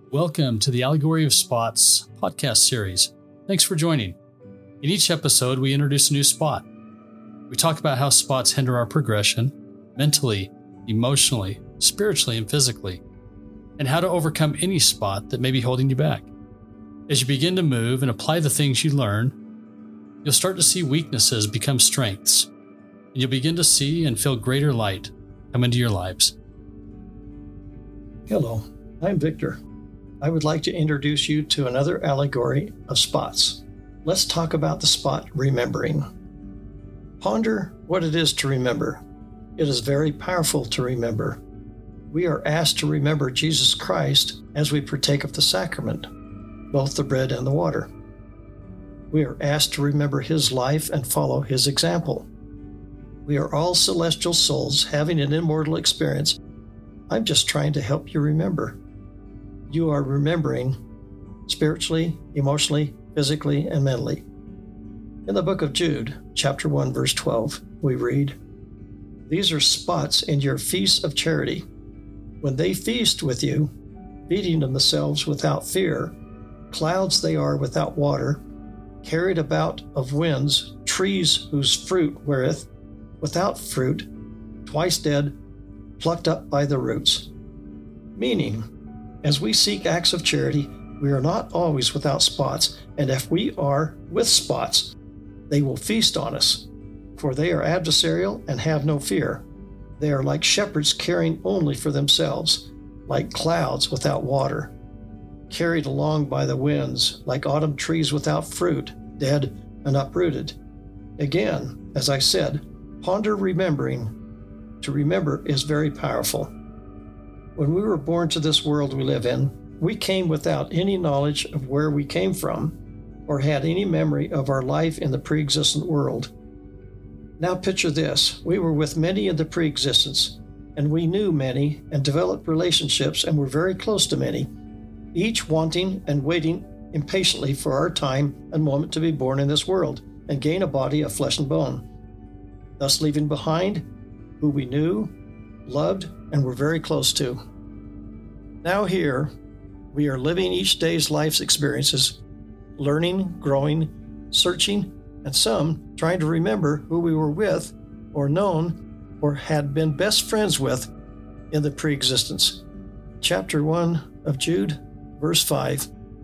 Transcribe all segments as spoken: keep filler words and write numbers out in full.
Welcome to the Allegory of Spots podcast series. Thanks for joining. In each episode, we introduce a new spot. We talk about how spots hinder our progression, mentally, emotionally, spiritually, and physically, and how to overcome any spot that may be holding you back. As you begin to move and apply the things you learn, you'll start to see weaknesses become strengths, and you'll begin to see and feel greater light come into your lives. Hello, I'm Victor. I would like to introduce you to another allegory of spots. Let's talk about the spot remembering. Ponder what it is to remember. It is very powerful to remember. We are asked to remember Jesus Christ as we partake of the sacrament, both the bread and the water. We are asked to remember his life and follow his example. We are all celestial souls having an immortal experience. I'm just trying to help you remember. You are remembering spiritually, emotionally, physically, and mentally. In the book of Jude, chapter one, verse twelve, we read, "These are spots in your feasts of charity. When they feast with you, feeding themselves without fear, clouds they are without water, carried about of winds, trees whose fruit weareth, without fruit, twice dead, plucked up by the roots." Meaning, as we seek acts of charity, we are not always without spots, and if we are with spots, they will feast on us, for they are adversarial and have no fear. They are like shepherds caring only for themselves, like clouds without water, carried along by the winds, like autumn trees without fruit, dead and uprooted. Again, as I said, ponder remembering. To remember is very powerful. When we were born to this world we live in, we came without any knowledge of where we came from or had any memory of our life in the pre-existent world. Now picture this. We were with many in the pre-existence, and we knew many and developed relationships and were very close to many, each wanting and waiting impatiently for our time and moment to be born in this world and gain a body of flesh and bone, thus leaving behind who we knew, loved, and were very close to. Now here, we are living each day's life's experiences, learning, growing, searching, and some trying to remember who we were with or known or had been best friends with in the pre-existence. Chapter one of Jude, verse five,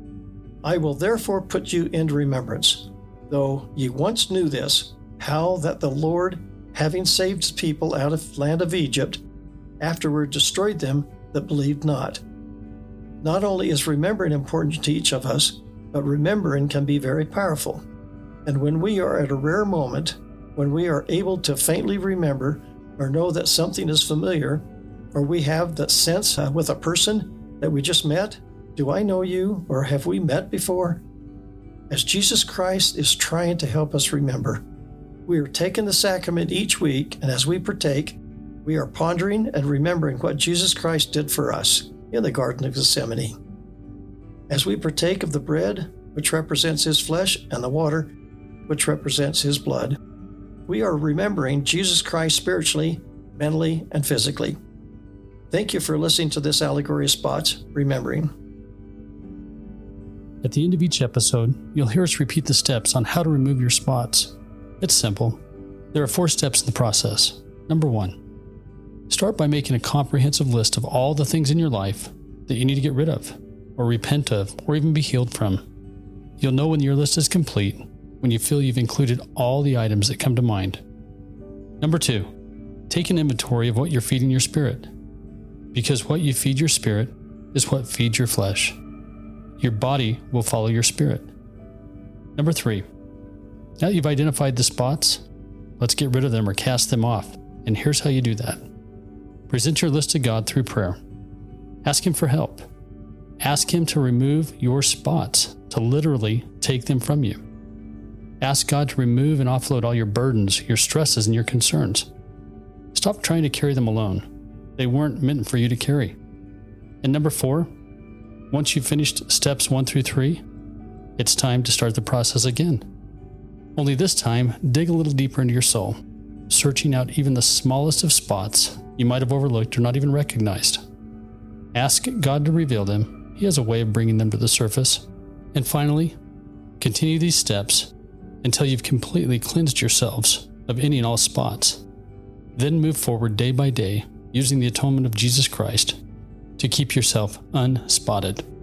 "I will therefore put you into remembrance, though ye once knew this, how that the Lord, having saved his people out of the land of Egypt, afterward destroyed them that believed not." Not only is remembering important to each of us, but remembering can be very powerful. And when we are at a rare moment, when we are able to faintly remember or know that something is familiar, or we have that sense uh, with a person that we just met, do I know you, or have we met before? As Jesus Christ is trying to help us remember, we are taking the sacrament each week, and as we partake, we are pondering and remembering what Jesus Christ did for us in the Garden of Gethsemane. As we partake of the bread, which represents his flesh, and the water, which represents his blood, we are remembering Jesus Christ spiritually, mentally, and physically. Thank you for listening to this Allegory of Spots, Remembering. At the end of each episode, you'll hear us repeat the steps on how to remove your spots. It's simple. There are four steps in the process. Number one, start by making a comprehensive list of all the things in your life that you need to get rid of, or repent of, or even be healed from. You'll know when your list is complete when you feel you've included all the items that come to mind. Number two, take an inventory of what you're feeding your spirit, because what you feed your spirit is what feeds your flesh. Your body will follow your spirit. Number three, now that you've identified the spots, let's get rid of them or cast them off. And here's how you do that. Present your list to God through prayer. Ask him for help. Ask him to remove your spots, to literally take them from you. Ask God to remove and offload all your burdens, your stresses, and your concerns. Stop trying to carry them alone. They weren't meant for you to carry. And number four, once you've finished steps one through three, it's time to start the process again. Only this time, dig a little deeper into your soul, searching out even the smallest of spots you might have overlooked or not even recognized. Ask God to reveal them He has a way of bringing them to the surface. And finally, continue these steps until you've completely cleansed yourselves of any and all spots. Then move forward day by day using the atonement of Jesus Christ to keep yourself unspotted.